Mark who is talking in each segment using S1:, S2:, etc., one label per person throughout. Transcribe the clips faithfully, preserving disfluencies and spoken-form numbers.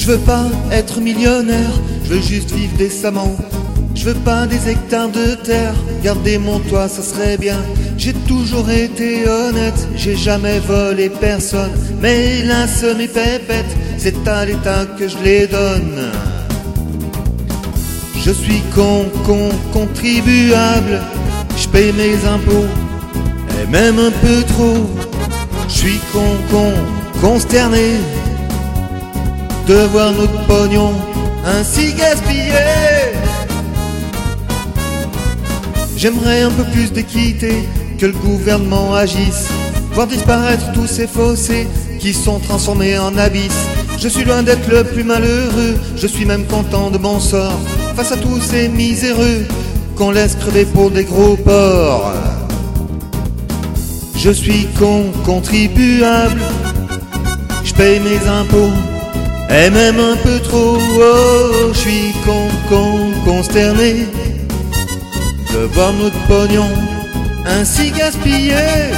S1: Je veux pas être millionnaire, je veux juste vivre décemment. Je veux pas des hectares de terre, garder mon toit ça serait bien. J'ai toujours été honnête, j'ai jamais volé personne. Mais hélas mes pépettes, c'est à l'État que je les donne. Je suis con, con, contribuable, je paye mes impôts, et même un peu trop. Je suis con, con, consterné de voir notre pognon ainsi gaspillé. J'aimerais un peu plus d'équité, que le gouvernement agisse, voir disparaître tous ces fossés qui sont transformés en abysses. Je suis loin d'être le plus malheureux, je suis même content de mon sort, face à tous ces miséreux qu'on laisse crever pour des gros porcs. Je suis con, contribuable, je paye mes impôts, et même un peu trop. Oh, je suis con, con, consterné de voir notre pognon ainsi gaspillé.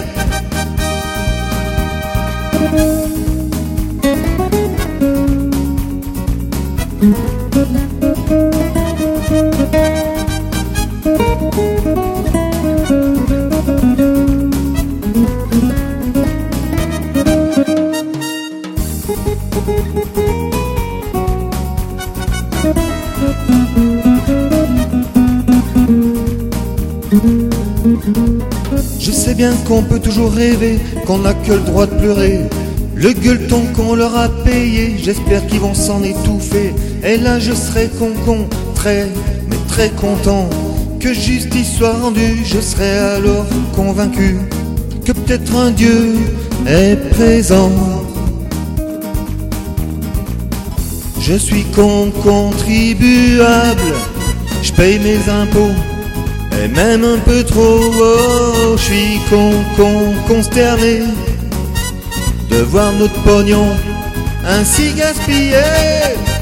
S1: Je sais bien qu'on peut toujours rêver, qu'on n'a que le droit de pleurer. Le gueuleton qu'on leur a payé, j'espère qu'ils vont s'en étouffer. Et là je serai con con, très mais très content que justice soit rendue. Je serai alors convaincu que peut-être un Dieu est présent. Je suis con, contribuable, je paye mes impôts, et même un peu trop. Oh, je suis con, con, consterné de voir notre pognon ainsi gaspillé.